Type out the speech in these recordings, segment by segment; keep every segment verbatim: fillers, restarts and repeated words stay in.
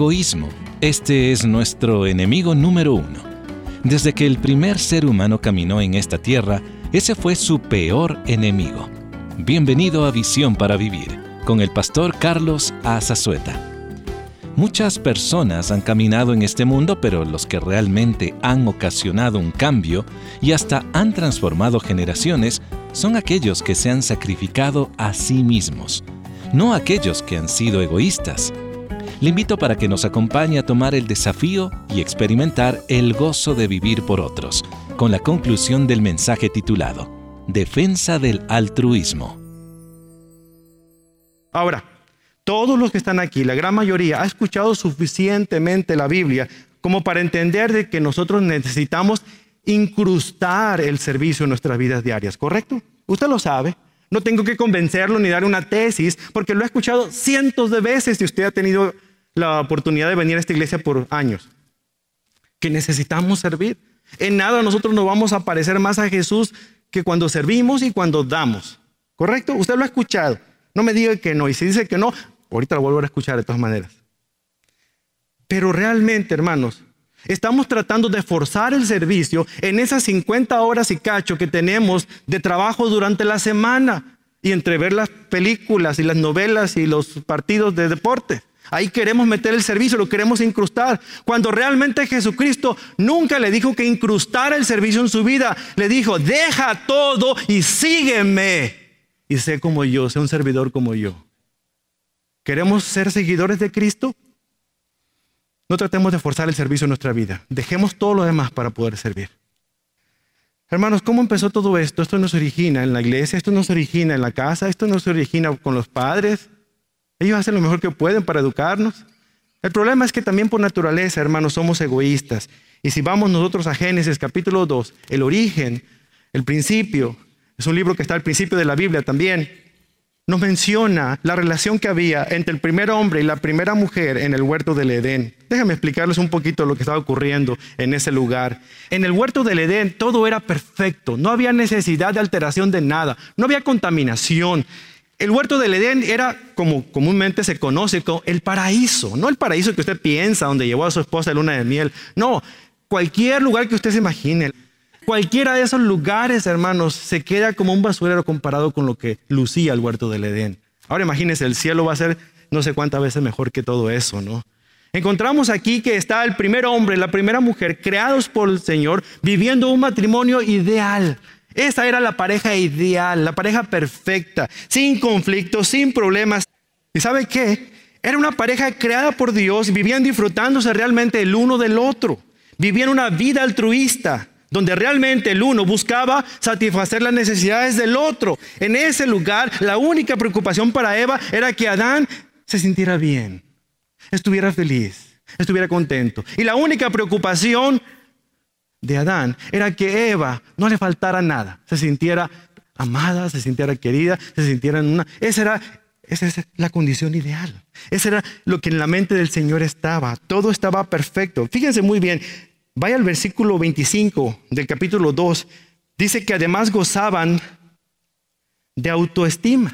Egoísmo. Este es nuestro enemigo número uno. Desde que el primer ser humano caminó en esta tierra, ese fue su peor enemigo. Bienvenido a Visión para Vivir, con el pastor Carlos Azazueta. Muchas personas han caminado en este mundo, pero los que realmente han ocasionado un cambio y hasta han transformado generaciones son aquellos que se han sacrificado a sí mismos, no aquellos que han sido egoístas. Le invito para que nos acompañe a tomar el desafío y experimentar el gozo de vivir por otros, con la conclusión del mensaje titulado Defensa del altruismo. Ahora, todos los que están aquí, la gran mayoría, ha escuchado suficientemente la Biblia como para entender de que nosotros necesitamos incrustar el servicio en nuestras vidas diarias, ¿correcto? Usted lo sabe. No tengo que convencerlo ni dar una tesis, porque lo he escuchado cientos de veces y usted ha tenido la oportunidad de venir a esta iglesia por años. Que necesitamos servir. En nada nosotros nos vamos a parecer más a Jesús que cuando servimos y cuando damos, ¿correcto? Usted lo ha escuchado. No me diga que no, y si dice que no, ahorita lo vuelvo a escuchar de todas maneras. Pero realmente, hermanos, estamos tratando de forzar el servicio en esas cincuenta horas y cacho que tenemos de trabajo durante la semana y entre ver las películas y las novelas y los partidos de deporte. Ahí queremos meter el servicio, lo queremos incrustar. Cuando realmente Jesucristo nunca le dijo que incrustara el servicio en su vida. Le dijo, deja todo y sígueme. Y sé como yo, sé un servidor como yo. ¿Queremos ser seguidores de Cristo? No tratemos de forzar el servicio en nuestra vida. Dejemos todo lo demás para poder servir. Hermanos, ¿cómo empezó todo esto? Esto no se origina en la iglesia, esto no se origina en la casa, esto no se origina con los padres. Ellos hacen lo mejor que pueden para educarnos. El problema es que también por naturaleza, hermanos, somos egoístas. Y si vamos nosotros a Génesis capítulo dos, el origen, el principio, es un libro que está al principio de la Biblia también, nos menciona la relación que había entre el primer hombre y la primera mujer en el huerto del Edén. Déjame explicarles un poquito lo que estaba ocurriendo en ese lugar. En el huerto del Edén todo era perfecto, no había necesidad de alteración de nada, no había contaminación. El huerto del Edén era, como comúnmente se conoce, como el paraíso. No el paraíso que usted piensa, donde llevó a su esposa de luna de miel. No, cualquier lugar que usted se imagine. Cualquiera de esos lugares, hermanos, se queda como un basurero comparado con lo que lucía el huerto del Edén. Ahora imagínense, el cielo va a ser no sé cuántas veces mejor que todo eso, ¿no? Encontramos aquí que está el primer hombre y la primera mujer creados por el Señor viviendo un matrimonio ideal. Esa era la pareja ideal, la pareja perfecta, sin conflictos, sin problemas. ¿Y sabe qué? Era una pareja creada por Dios, vivían disfrutándose realmente el uno del otro. Vivían una vida altruista, donde realmente el uno buscaba satisfacer las necesidades del otro. En ese lugar, la única preocupación para Eva era que Adán se sintiera bien, estuviera feliz, estuviera contento. Y la única preocupación de Adán era que Eva no le faltara nada, se sintiera amada, se sintiera querida, se sintiera en una... Esa era, esa es la condición ideal. Esa era lo que en la mente del Señor estaba. Todo estaba perfecto. Fíjense muy bien. Vaya al versículo veinticinco del capítulo dos. Dice que además gozaban de autoestima.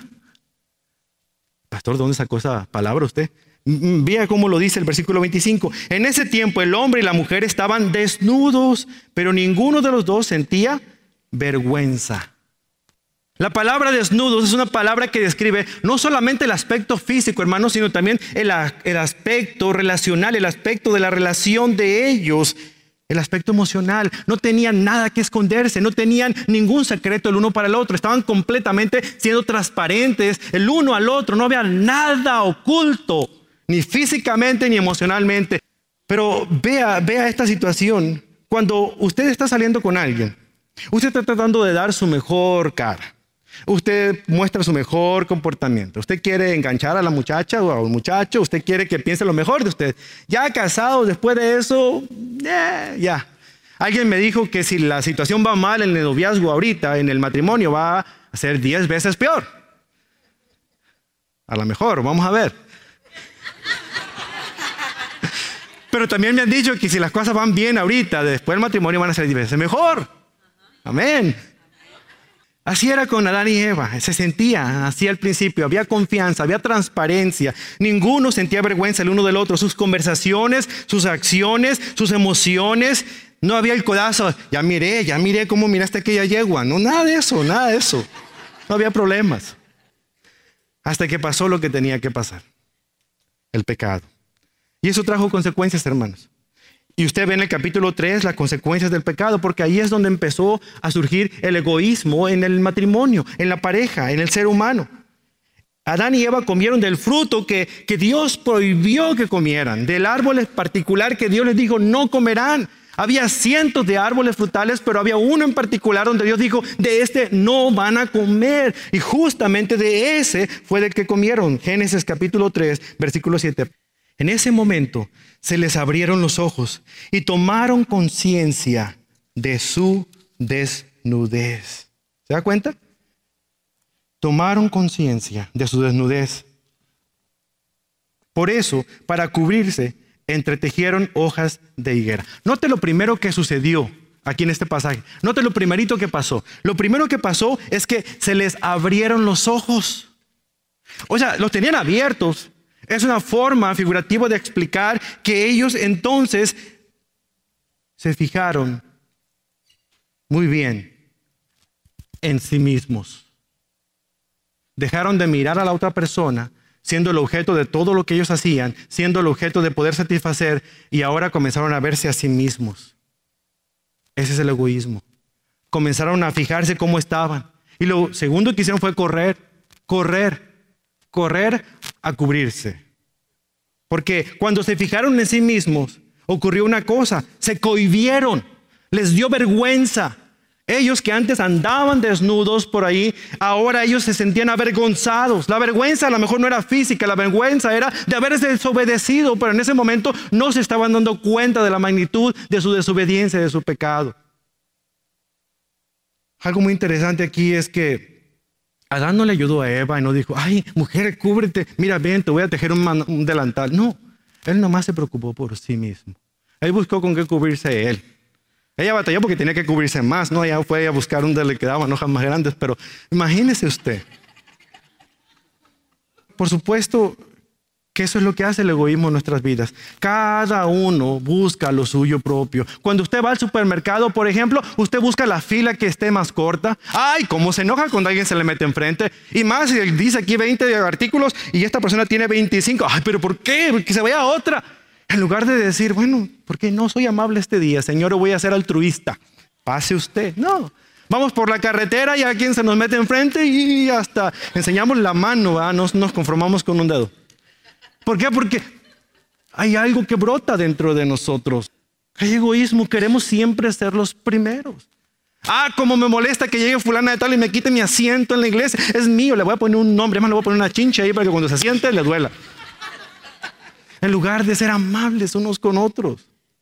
Pastor, ¿de dónde sacó esa palabra usted? Vea cómo lo dice el versículo veinticinco. En ese tiempo el hombre y la mujer estaban desnudos, pero ninguno de los dos sentía vergüenza. La palabra desnudos es una palabra que describe no solamente el aspecto físico, hermanos, sino también el, el aspecto relacional, el aspecto de la relación de ellos. El aspecto emocional. No tenían nada que esconderse, no tenían ningún secreto el uno para el otro. Estaban completamente siendo transparentes el uno al otro. No había nada oculto, ni físicamente ni emocionalmente. Pero vea, vea esta situación. Cuando usted está saliendo con alguien, usted está tratando de dar su mejor cara. Usted muestra su mejor comportamiento. Usted quiere enganchar a la muchacha o al muchacho. Usted quiere que piense lo mejor de usted. Ya casado, después de eso, eh, ya. Alguien me dijo que si la situación va mal en el noviazgo ahorita, en el matrimonio va a ser diez veces peor. A lo mejor, vamos a ver. Pero también me han dicho que si las cosas van bien ahorita, después del matrimonio van a ser diez veces mejor. Amén. Así era con Adán y Eva, se sentía así al principio, había confianza, había transparencia, ninguno sentía vergüenza el uno del otro, sus conversaciones, sus acciones, sus emociones, no había el codazo, ya miré, ya miré cómo miraste aquella yegua, no, nada de eso, nada de eso, no había problemas, hasta que pasó lo que tenía que pasar, el pecado, y eso trajo consecuencias, hermanos. Y usted ve en el capítulo tres las consecuencias del pecado, porque ahí es donde empezó a surgir el egoísmo en el matrimonio, en la pareja, en el ser humano. Adán y Eva comieron del fruto que, que Dios prohibió que comieran, del árbol en particular que Dios les dijo no comerán. Había cientos de árboles frutales, pero había uno en particular donde Dios dijo, de este no van a comer. Y justamente de ese fue del que comieron. Génesis capítulo tres, versículo siete. En ese momento se les abrieron los ojos y tomaron conciencia de su desnudez. ¿Se da cuenta? Tomaron conciencia de su desnudez. Por eso, para cubrirse, entretejieron hojas de higuera. Note lo primero que sucedió aquí en este pasaje. Note lo primerito que pasó. Lo primero que pasó es que se les abrieron los ojos. O sea, los tenían abiertos. Es una forma figurativa de explicar que ellos entonces se fijaron muy bien en sí mismos. Dejaron de mirar a la otra persona, siendo el objeto de todo lo que ellos hacían, siendo el objeto de poder satisfacer, y ahora comenzaron a verse a sí mismos. Ese es el egoísmo. Comenzaron a fijarse cómo estaban. Y lo segundo que hicieron fue correr, correr. correr a cubrirse. Porque cuando se fijaron en sí mismos, ocurrió una cosa, se cohibieron, les dio vergüenza. Ellos que antes andaban desnudos por ahí, ahora ellos se sentían avergonzados. La vergüenza a lo mejor no era física, la vergüenza era de haberse desobedecido, pero en ese momento no se estaban dando cuenta de la magnitud de su desobediencia, de su pecado. Algo muy interesante aquí es que Adán no le ayudó a Eva y no dijo, ay, mujer, cúbrete, mira, ven, te voy a tejer un, man, un delantal. No, él nomás se preocupó por sí mismo. Él buscó con qué cubrirse él. Ella batalló porque tenía que cubrirse más, ¿no? Ella fue a buscar un donde le quedaban hojas más grandes, pero imagínese usted. Por supuesto que eso es lo que hace el egoísmo en nuestras vidas. Cada uno busca lo suyo propio. Cuando usted va al supermercado, por ejemplo, usted busca la fila que esté más corta. Ay, cómo se enoja cuando alguien se le mete enfrente. Y más, si dice aquí veinte artículos y esta persona tiene veinticinco. Ay, pero ¿por qué? Que se vaya a otra. En lugar de decir, bueno, ¿por qué no soy amable este día? Señor, voy a ser altruista. Pase usted. No. Vamos por la carretera y a quien se nos mete enfrente y hasta enseñamos la mano, ¿verdad? Nos, nos conformamos con un dedo. ¿Por qué? Porque hay algo que brota dentro de nosotros. Hay egoísmo, queremos siempre ser los primeros. Ah, como me molesta que llegue fulana de tal y me quite mi asiento en la iglesia. Es mío, le voy a poner un nombre, además le voy a poner una chincha ahí para que cuando se siente le duela. En lugar de ser amables unos con otros.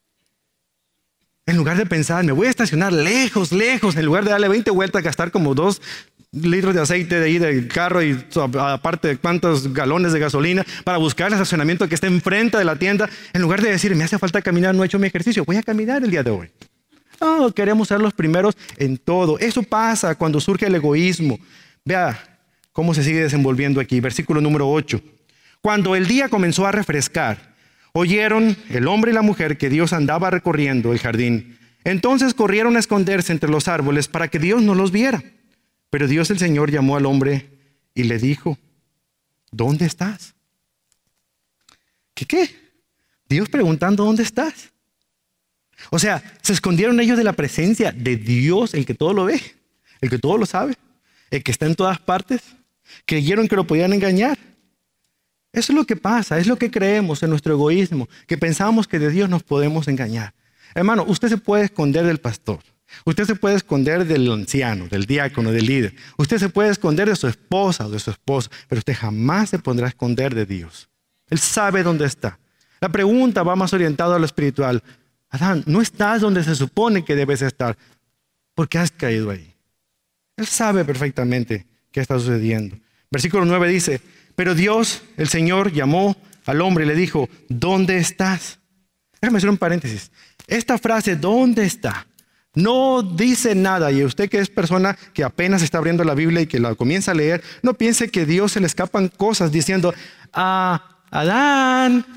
En lugar de pensar, me voy a estacionar lejos, lejos, en lugar de darle veinte vueltas, gastar como dos litros de aceite de ahí del carro y aparte de cuántos galones de gasolina para buscar el estacionamiento que esté enfrente de la tienda, en lugar de decir, me hace falta caminar, no he hecho mi ejercicio, voy a caminar el día de hoy. No, queremos ser los primeros en todo. Eso pasa cuando surge el egoísmo. Vea cómo se sigue desenvolviendo aquí. Versículo número ocho. Cuando el día comenzó a refrescar, oyeron el hombre y la mujer que Dios andaba recorriendo el jardín. Entonces corrieron a esconderse entre los árboles para que Dios no los viera. Pero Dios el Señor llamó al hombre y le dijo, ¿dónde estás? ¿Qué qué? Dios preguntando, ¿dónde estás? O sea, se escondieron ellos de la presencia de Dios, el que todo lo ve, el que todo lo sabe, el que está en todas partes. Creyeron que lo podían engañar. Eso es lo que pasa, es lo que creemos en nuestro egoísmo, que pensamos que de Dios nos podemos engañar. Hermano, usted se puede esconder del pastor. Usted se puede esconder del anciano, del diácono, del líder. Usted se puede esconder de su esposa o de su esposo, pero usted jamás se pondrá a esconder de Dios. Él sabe dónde está. La pregunta va más orientada a lo espiritual. Adán, no estás donde se supone que debes estar. ¿Por qué has caído ahí? Él sabe perfectamente qué está sucediendo. Versículo nueve dice, pero Dios, el Señor, llamó al hombre y le dijo, ¿dónde estás? Déjame hacer un paréntesis. Esta frase, ¿dónde está? No dice nada. Y usted que es persona que apenas está abriendo la Biblia y que la comienza a leer, no piense que a Dios se le escapan cosas diciendo, ah, Adán,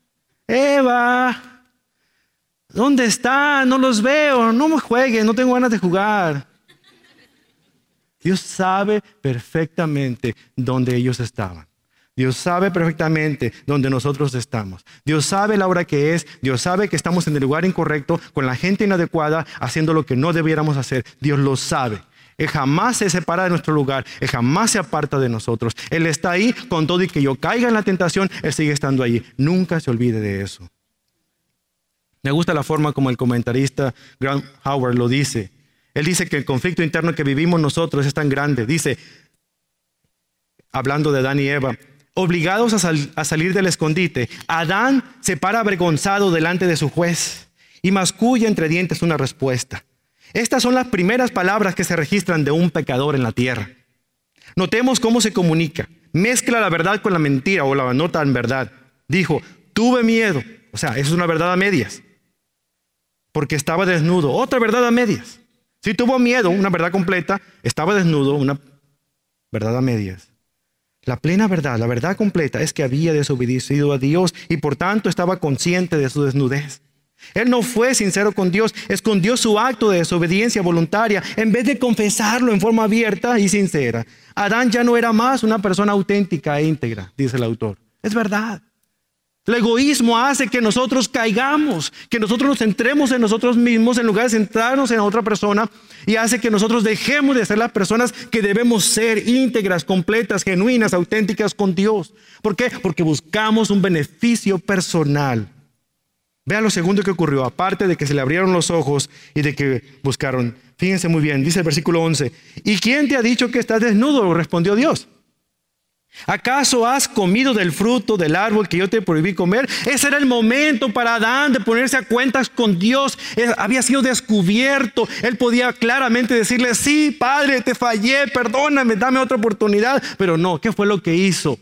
Eva, ¿dónde están? No los veo, no me jueguen, no tengo ganas de jugar. Dios sabe perfectamente dónde ellos estaban. Dios sabe perfectamente dónde nosotros estamos. Dios sabe la hora que es. Dios sabe que estamos en el lugar incorrecto, con la gente inadecuada, haciendo lo que no debiéramos hacer. Dios lo sabe. Él jamás se separa de nuestro lugar. Él jamás se aparta de nosotros. Él está ahí con todo y que yo caiga en la tentación, Él sigue estando allí. Nunca se olvide de eso. Me gusta la forma como el comentarista Grant Howard lo dice. Él dice que el conflicto interno que vivimos nosotros es tan grande. Dice, hablando de Adán y Eva, obligados a, sal- a salir del escondite, Adán se para avergonzado delante de su juez y masculla entre dientes una respuesta. Estas son las primeras palabras que se registran de un pecador en la tierra. Notemos cómo se comunica. Mezcla la verdad con la mentira o la nota en verdad. Dijo, tuve miedo. O sea, eso es una verdad a medias. Porque estaba desnudo. Otra verdad a medias. Si tuvo miedo, una verdad completa. Estaba desnudo, una verdad a medias. La plena verdad, la verdad completa es que había desobedecido a Dios y por tanto estaba consciente de su desnudez. Él no fue sincero con Dios, escondió su acto de desobediencia voluntaria en vez de confesarlo en forma abierta y sincera. Adán ya no era más una persona auténtica e íntegra, dice el autor. Es verdad. El egoísmo hace que nosotros caigamos, que nosotros nos centremos en nosotros mismos en lugar de centrarnos en otra persona y hace que nosotros dejemos de ser las personas que debemos ser íntegras, completas, genuinas, auténticas con Dios. ¿Por qué? Porque buscamos un beneficio personal. Vea lo segundo que ocurrió, aparte de que se le abrieron los ojos y de que buscaron. Fíjense muy bien, dice el versículo once. ¿Y quién te ha dicho que estás desnudo? Respondió Dios. ¿Acaso has comido del fruto del árbol que yo te prohibí comer? Ese era el momento para Adán de ponerse a cuentas con Dios. Él había sido descubierto. Él podía claramente decirle, sí, Padre, te fallé, perdóname, dame otra oportunidad. Pero no, ¿qué fue lo que hizo?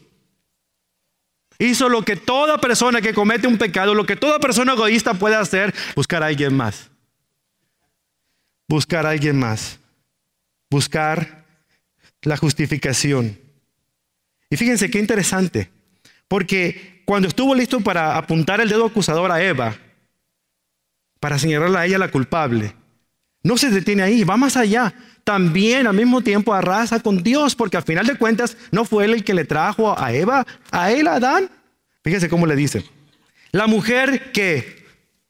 Hizo lo que toda persona que comete un pecado, lo que toda persona egoísta puede hacer, buscar a alguien más. Buscar a alguien más. Buscar la justificación. Y fíjense qué interesante, porque cuando estuvo listo para apuntar el dedo acusador a Eva, para señalarla a ella la culpable, no se detiene ahí, va más allá. También al mismo tiempo arrasa con Dios, porque al final de cuentas no fue él el que le trajo a Eva, a él, a Adán. Fíjense cómo le dice, la mujer que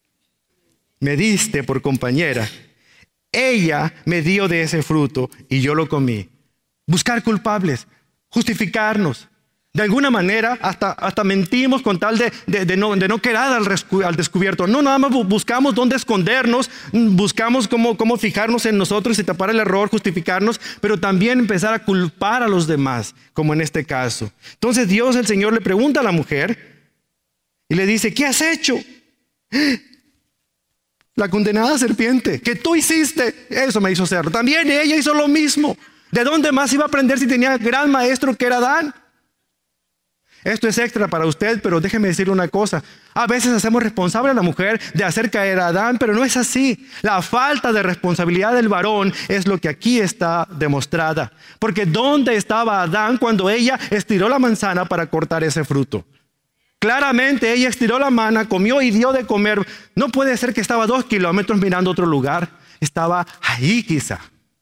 me diste por compañera, ella me dio de ese fruto y yo lo comí. Buscar culpables. Justificarnos. De alguna manera hasta, hasta mentimos con tal de, de, de, no, de no quedar al, rescu- al descubierto. No, nada más buscamos dónde escondernos, buscamos cómo, cómo fijarnos en nosotros y tapar el error, justificarnos, pero también empezar a culpar a los demás, como en este caso. Entonces Dios, el Señor, le pregunta a la mujer y le dice, ¿qué has hecho? La condenada serpiente, que tú hiciste, eso me hizo hacerlo. También ella hizo lo mismo. ¿De dónde más iba a aprender si tenía gran maestro que era Adán? Esto es extra para usted, pero déjeme decirle una cosa. A veces hacemos responsable a la mujer de hacer caer a Adán, pero no es así. La falta de responsabilidad del varón es lo que aquí está demostrada. Porque ¿dónde estaba Adán cuando ella estiró la manzana para cortar ese fruto? Claramente ella estiró la mano, comió y dio de comer. No puede ser que estaba a dos kilómetros mirando otro lugar. Estaba ahí quizá.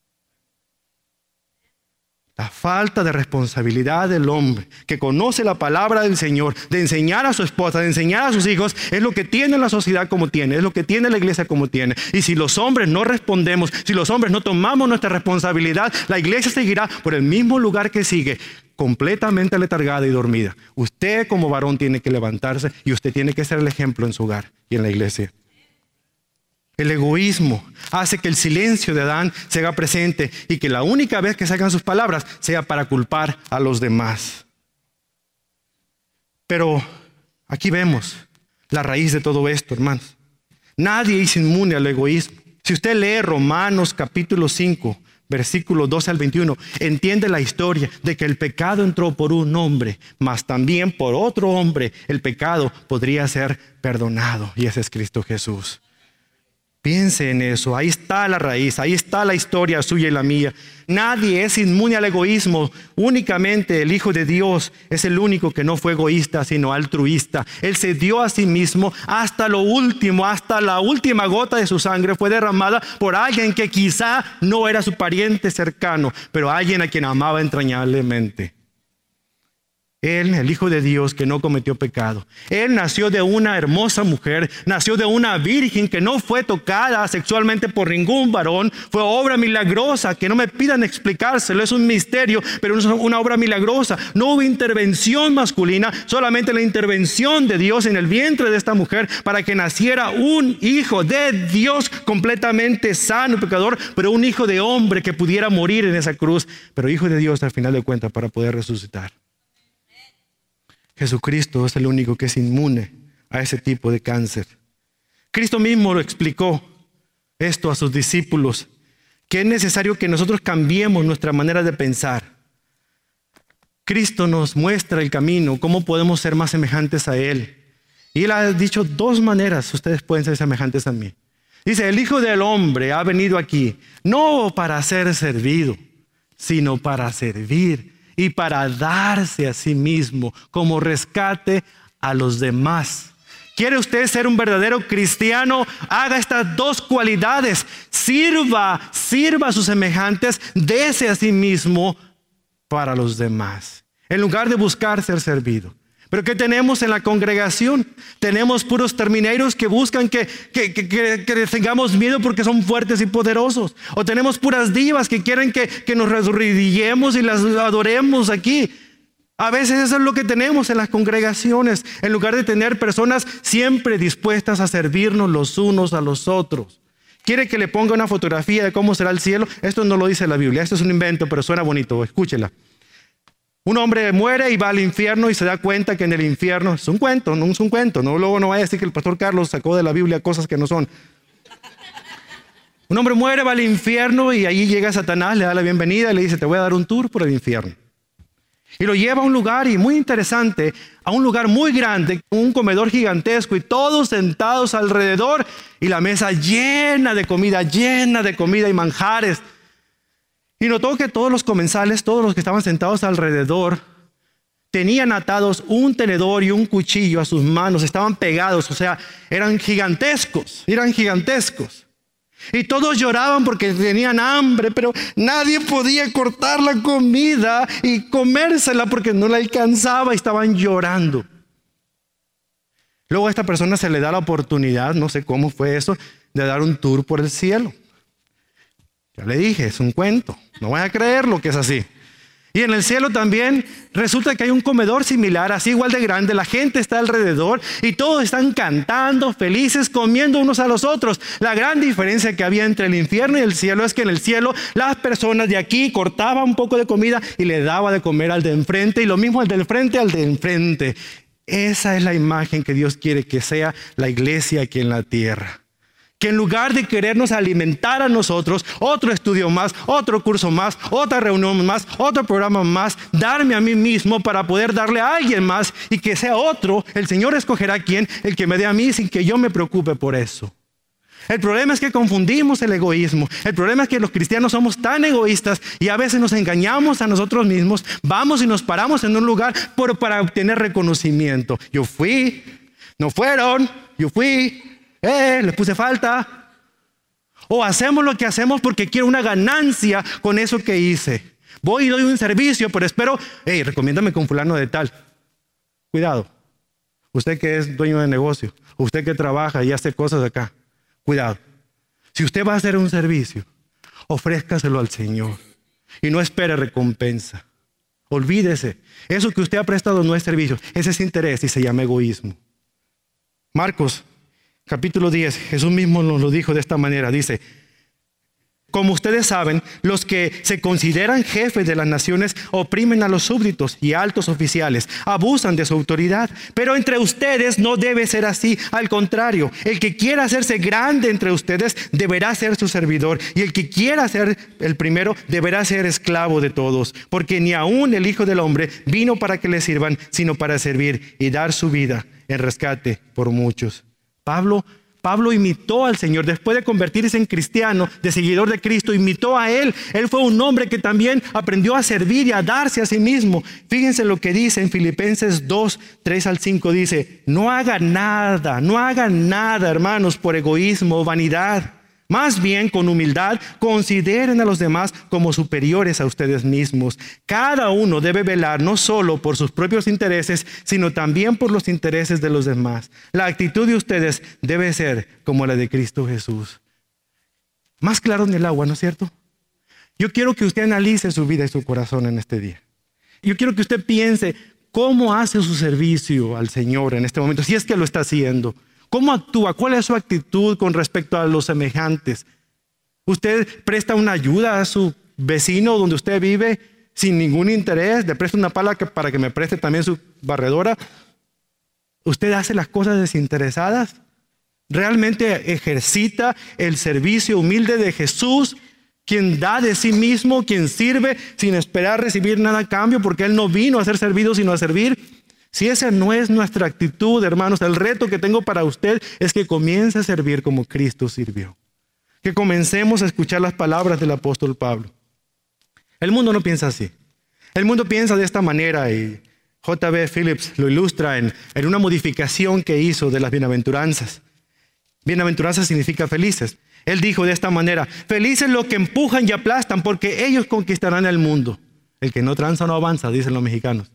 La falta de responsabilidad del hombre que conoce la palabra del Señor, de enseñar a su esposa, de enseñar a sus hijos, es lo que tiene la sociedad como tiene, es lo que tiene la iglesia como tiene. Y si los hombres no respondemos, si los hombres no tomamos nuestra responsabilidad, la iglesia seguirá por el mismo lugar que sigue, completamente letargada y dormida. Usted como varón tiene que levantarse y usted tiene que ser el ejemplo en su hogar y en la iglesia. El egoísmo hace que el silencio de Adán se haga presente y que la única vez que salgan sus palabras sea para culpar a los demás. Pero aquí vemos la raíz de todo esto, hermanos. Nadie es inmune al egoísmo. Si usted lee Romanos capítulo cinco, versículos doce al veintiuno, entiende la historia de que el pecado entró por un hombre, mas también por otro hombre el pecado podría ser perdonado, y ese es Cristo Jesús. Piense en eso, ahí está la raíz, ahí está la historia suya y la mía. Nadie es inmune al egoísmo, únicamente el Hijo de Dios es el único que no fue egoísta, sino altruista. Él se dio a sí mismo hasta lo último, hasta la última gota de su sangre fue derramada por alguien que quizá no era su pariente cercano, pero alguien a quien amaba entrañablemente. Él, el Hijo de Dios que no cometió pecado. Él nació de una hermosa mujer, nació de una virgen que no fue tocada sexualmente por ningún varón. Fue obra milagrosa, que no me pidan explicárselo, es un misterio, pero es una obra milagrosa. No hubo intervención masculina, solamente la intervención de Dios en el vientre de esta mujer para que naciera un hijo de Dios completamente sano, pecador, pero un hijo de hombre que pudiera morir en esa cruz, pero hijo de Dios al final de cuentas para poder resucitar. Jesucristo es el único que es inmune a ese tipo de cáncer. Cristo mismo lo explicó esto a sus discípulos, que es necesario que nosotros cambiemos nuestra manera de pensar. Cristo nos muestra el camino, cómo podemos ser más semejantes a Él. Y Él ha dicho dos maneras, ustedes pueden ser semejantes a mí. Dice, el Hijo del Hombre ha venido aquí, no para ser servido, sino para servir. Y para darse a sí mismo como rescate a los demás. ¿Quiere usted ser un verdadero cristiano? Haga estas dos cualidades. Sirva, sirva a sus semejantes, dése a sí mismo para los demás. En lugar de buscar ser servido. Pero ¿qué tenemos en la congregación? Tenemos puros termineiros que buscan que, que, que, que, que tengamos miedo porque son fuertes y poderosos. O tenemos puras divas que quieren que, que nos arrodillemos y las adoremos aquí. A veces eso es lo que tenemos en las congregaciones, en lugar de tener personas siempre dispuestas a servirnos los unos a los otros. ¿Quiere que le ponga una fotografía de cómo será el cielo? Esto no lo dice la Biblia, esto es un invento, pero suena bonito, escúchela. Un hombre muere y va al infierno y se da cuenta que en el infierno, es un cuento, no es un cuento, no, luego no vaya a decir que el pastor Carlos sacó de la Biblia cosas que no son. Un hombre muere, va al infierno y ahí llega Satanás, le da la bienvenida y le dice, te voy a dar un tour por el infierno. Y lo lleva a un lugar, y muy interesante, a un lugar muy grande, un comedor gigantesco y todos sentados alrededor y la mesa llena de comida, llena de comida y manjares. Y notó que todos los comensales, todos los que estaban sentados alrededor, tenían atados un tenedor y un cuchillo a sus manos, estaban pegados, o sea, eran gigantescos, eran gigantescos. Y todos lloraban porque tenían hambre, pero nadie podía cortar la comida y comérsela porque no la alcanzaba y estaban llorando. Luego a esta persona se le da la oportunidad, no sé cómo fue eso, de dar un tour por el cielo. Ya le dije, es un cuento, no voy a creer lo que es así. Y en el cielo también resulta que hay un comedor similar, así igual de grande, la gente está alrededor y todos están cantando, felices, comiendo unos a los otros. La gran diferencia que había entre el infierno y el cielo es que en el cielo las personas de aquí cortaban un poco de comida y le daban de comer al de enfrente y lo mismo al de enfrente al de enfrente. Esa es la imagen que Dios quiere que sea la iglesia aquí en la tierra. Que en lugar de querernos alimentar a nosotros, otro estudio más, otro curso más, otra reunión más, otro programa más, darme a mí mismo para poder darle a alguien más y que sea otro, el Señor escogerá quién, el que me dé a mí sin que yo me preocupe por eso. El problema es que confundimos el egoísmo. El problema es que los cristianos somos tan egoístas y a veces nos engañamos a nosotros mismos. Vamos y nos paramos en un lugar por, para obtener reconocimiento. Yo fui, no fueron, yo fui. Eh, les puse falta. O hacemos lo que hacemos porque quiero una ganancia con eso que hice. Voy y doy un servicio, pero espero, hey, recomiéndame con fulano de tal. Cuidado. Usted que es dueño de negocio, usted que trabaja y hace cosas acá. Cuidado. Si usted va a hacer un servicio, ofrézcaselo al Señor y no espere recompensa. Olvídese. Eso que usted ha prestado no es servicio, ese es interés y se llama egoísmo. Marcos capítulo diez, Jesús mismo nos lo dijo de esta manera, dice, como ustedes saben, los que se consideran jefes de las naciones oprimen a los súbditos y altos oficiales, abusan de su autoridad, pero entre ustedes no debe ser así, al contrario, el que quiera hacerse grande entre ustedes deberá ser su servidor y el que quiera ser el primero deberá ser esclavo de todos, porque ni aún el Hijo del Hombre vino para que le sirvan, sino para servir y dar su vida en rescate por muchos. Pablo Pablo imitó al Señor. Después de convertirse en cristiano, de seguidor de Cristo, imitó a Él. Él fue un hombre que también aprendió a servir y a darse a sí mismo. Fíjense lo que dice en Filipenses dos, tres al cinco. Dice, no hagan nada, no hagan nada, hermanos, por egoísmo o vanidad. Más bien, con humildad, consideren a los demás como superiores a ustedes mismos. Cada uno debe velar no solo por sus propios intereses, sino también por los intereses de los demás. La actitud de ustedes debe ser como la de Cristo Jesús. Más claro en el agua, ¿no es cierto? Yo quiero que usted analice su vida y su corazón en este día. Yo quiero que usted piense cómo hace su servicio al Señor en este momento, si es que lo está haciendo. ¿Cómo actúa? ¿Cuál es su actitud con respecto a los semejantes? ¿Usted presta una ayuda a su vecino donde usted vive sin ningún interés? ¿Le presta una pala que, para que me preste también su barredora? ¿Usted hace las cosas desinteresadas? ¿Realmente ejercita el servicio humilde de Jesús, quien da de sí mismo, quien sirve sin esperar recibir nada a cambio, porque Él no vino a ser servido sino a servir? Si esa no es nuestra actitud, hermanos, el reto que tengo para usted es que comience a servir como Cristo sirvió. Que comencemos a escuchar las palabras del apóstol Pablo. El mundo no piensa así. El mundo piensa de esta manera y J B Phillips lo ilustra en, en una modificación que hizo de las bienaventuranzas. Bienaventuranzas significa felices. Él dijo de esta manera, felices los que empujan y aplastan porque ellos conquistarán el mundo. El que no tranza no avanza, dicen los mexicanos.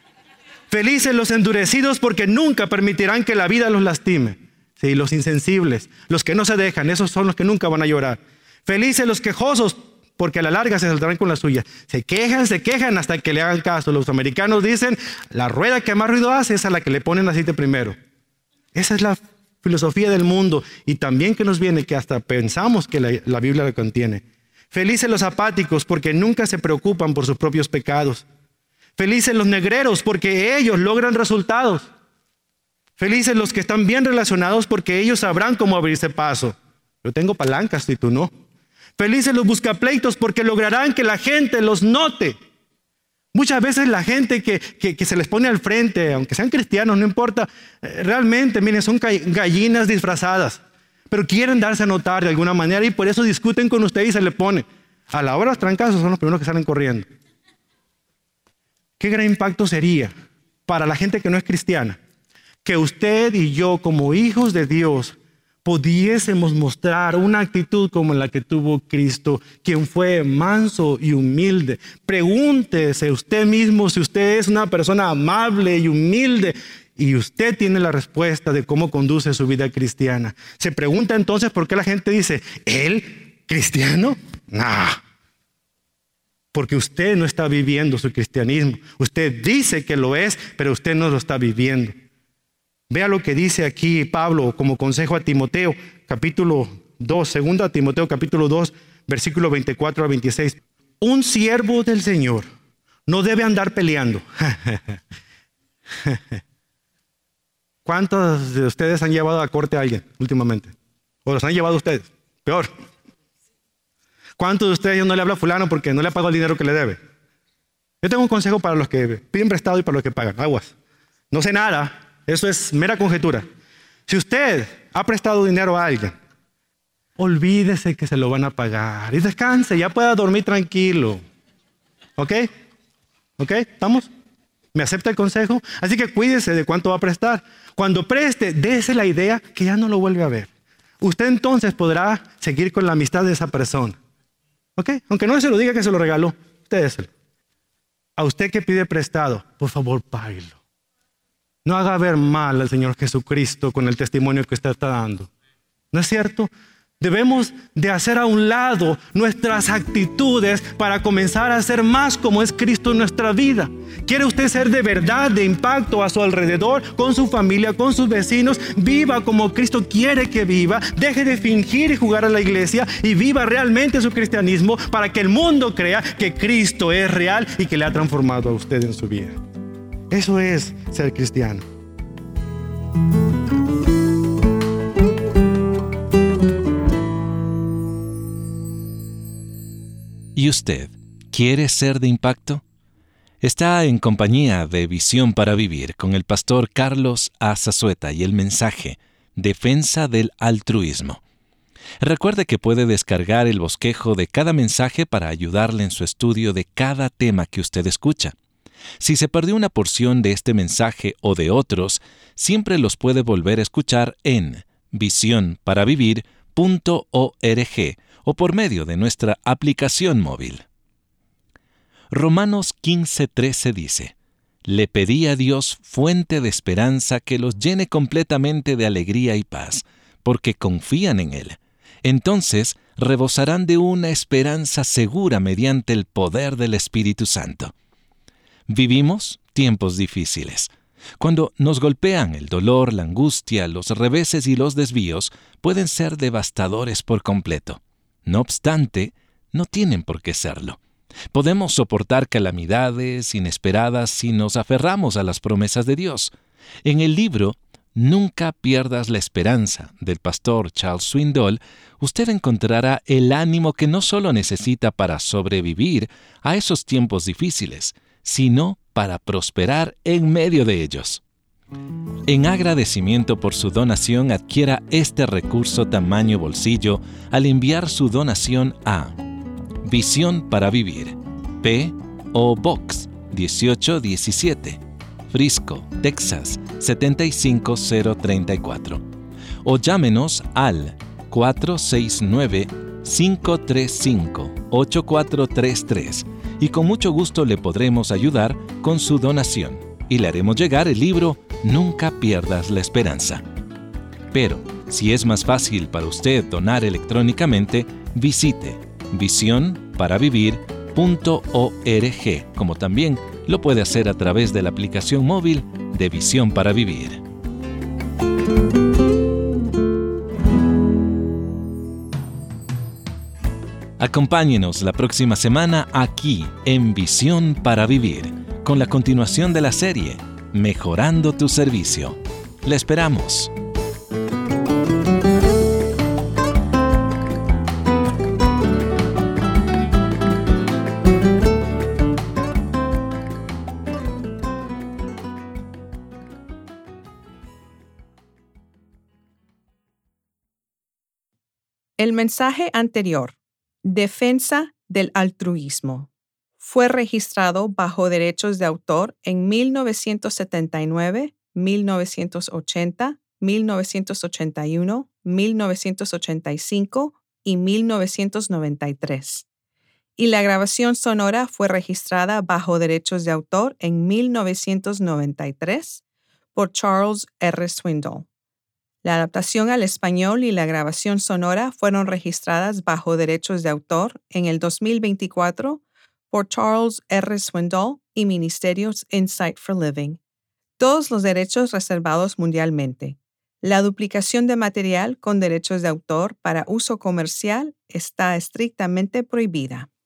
Felices los endurecidos porque nunca permitirán que la vida los lastime. Sí, los insensibles, los que no se dejan, esos son los que nunca van a llorar. Felices los quejosos porque a la larga se saldrán con la suya. Se quejan, se quejan hasta que le hagan caso. Los americanos dicen, la rueda que más ruido hace es a la que le ponen aceite primero. Esa es la filosofía del mundo y también que nos viene que hasta pensamos que la, la Biblia lo contiene. Felices los apáticos porque nunca se preocupan por sus propios pecados. Felices los negreros porque ellos logran resultados. Felices los que están bien relacionados porque ellos sabrán cómo abrirse paso. Yo tengo palancas y tú no. Felices los buscapleitos porque lograrán que la gente los note. Muchas veces la gente que, que, que se les pone al frente, aunque sean cristianos, no importa, realmente, miren, son gallinas disfrazadas, pero quieren darse a notar de alguna manera y por eso discuten con usted y se le pone. A la hora de los trancazos son los primeros que salen corriendo. ¿Qué gran impacto sería para la gente que no es cristiana? Que usted y yo, como hijos de Dios, pudiésemos mostrar una actitud como la que tuvo Cristo, quien fue manso y humilde. Pregúntese usted mismo si usted es una persona amable y humilde y usted tiene la respuesta de cómo conduce su vida cristiana. Se pregunta entonces por qué la gente dice, ¿él cristiano? Nah. Porque usted no está viviendo su cristianismo. Usted dice que lo es, pero usted no lo está viviendo. Vea lo que dice aquí Pablo como consejo a Timoteo, capítulo dos, segunda Timoteo, capítulo dos, versículo veinticuatro a veintiséis. Un siervo del Señor no debe andar peleando. ¿Cuántos de ustedes han llevado a corte a alguien últimamente? ¿O los han llevado ustedes? Peor. ¿Cuántos de ustedes no le habla a fulano porque no le ha pagado el dinero que le debe? Yo tengo un consejo para los que piden prestado y para los que pagan. Aguas. No sé nada. Eso es mera conjetura. Si usted ha prestado dinero a alguien, olvídese que se lo van a pagar y descanse, ya pueda dormir tranquilo. ¿Ok? ¿Ok? ¿Estamos? ¿Me acepta el consejo? Así que cuídese de cuánto va a prestar. Cuando preste, dése la idea que ya no lo vuelve a ver. Usted entonces podrá seguir con la amistad de esa persona. ¿Ok? Aunque no se lo diga que se lo regaló, usted déselo. A usted que pide prestado, por favor, páguelo. No haga ver mal al Señor Jesucristo con el testimonio que usted está dando. ¿No es cierto? Debemos de hacer a un lado nuestras actitudes para comenzar a ser más como es Cristo en nuestra vida. ¿Quiere usted ser de verdad de impacto a su alrededor, con su familia, con sus vecinos? Viva como Cristo quiere que viva. Deje de fingir y jugar a la iglesia y viva realmente su cristianismo para que el mundo crea que Cristo es real y que le ha transformado a usted en su vida. Eso es ser cristiano. ¿Y usted quiere ser de impacto? Está en compañía de Visión para Vivir con el pastor Carlos A. Zazueta y el mensaje Defensa del altruismo. Recuerde que puede descargar el bosquejo de cada mensaje para ayudarle en su estudio de cada tema que usted escucha. Si se perdió una porción de este mensaje o de otros, siempre los puede volver a escuchar en visión para vivir punto org o por medio de nuestra aplicación móvil. Romanos quince trece dice: Le pedí a Dios fuente de esperanza que los llene completamente de alegría y paz, porque confían en Él. Entonces rebosarán de una esperanza segura mediante el poder del Espíritu Santo. Vivimos tiempos difíciles. Cuando nos golpean el dolor, la angustia, los reveses y los desvíos, pueden ser devastadores por completo. No obstante, no tienen por qué serlo. Podemos soportar calamidades inesperadas si nos aferramos a las promesas de Dios. En el libro Nunca pierdas la esperanza, del pastor Charles Swindoll, usted encontrará el ánimo que no solo necesita para sobrevivir a esos tiempos difíciles, sino para prosperar en medio de ellos. En agradecimiento por su donación, adquiera este recurso tamaño bolsillo al enviar su donación a Visión para Vivir, P O Box dieciocho diecisiete, Frisco, Texas siete cinco cero tres cuatro, o llámenos al cuatro seis nueve, cinco tres cinco, ocho cuatro tres tres y con mucho gusto le podremos ayudar con su donación y le haremos llegar el libro Nunca pierdas la esperanza. Pero, si es más fácil para usted donar electrónicamente, visite visión para vivir punto org, como también lo puede hacer a través de la aplicación móvil de Visión para Vivir. Acompáñenos la próxima semana aquí en Visión para Vivir, con la continuación de la serie Mejorando tu Servicio. Le esperamos. El mensaje anterior, Defensa del altruismo, fue registrado bajo derechos de autor en mil novecientos setenta y nueve, mil novecientos ochenta, mil novecientos ochenta y uno, mil novecientos ochenta y cinco y mil novecientos noventa y tres. Y la grabación sonora fue registrada bajo derechos de autor en mil novecientos noventa y tres por Charles R. Swindoll. La adaptación al español y la grabación sonora fueron registradas bajo derechos de autor en el dos mil veinticuatro por Charles R. Swindoll y Ministerios Insight for Living. Todos los derechos reservados mundialmente. La duplicación de material con derechos de autor para uso comercial está estrictamente prohibida.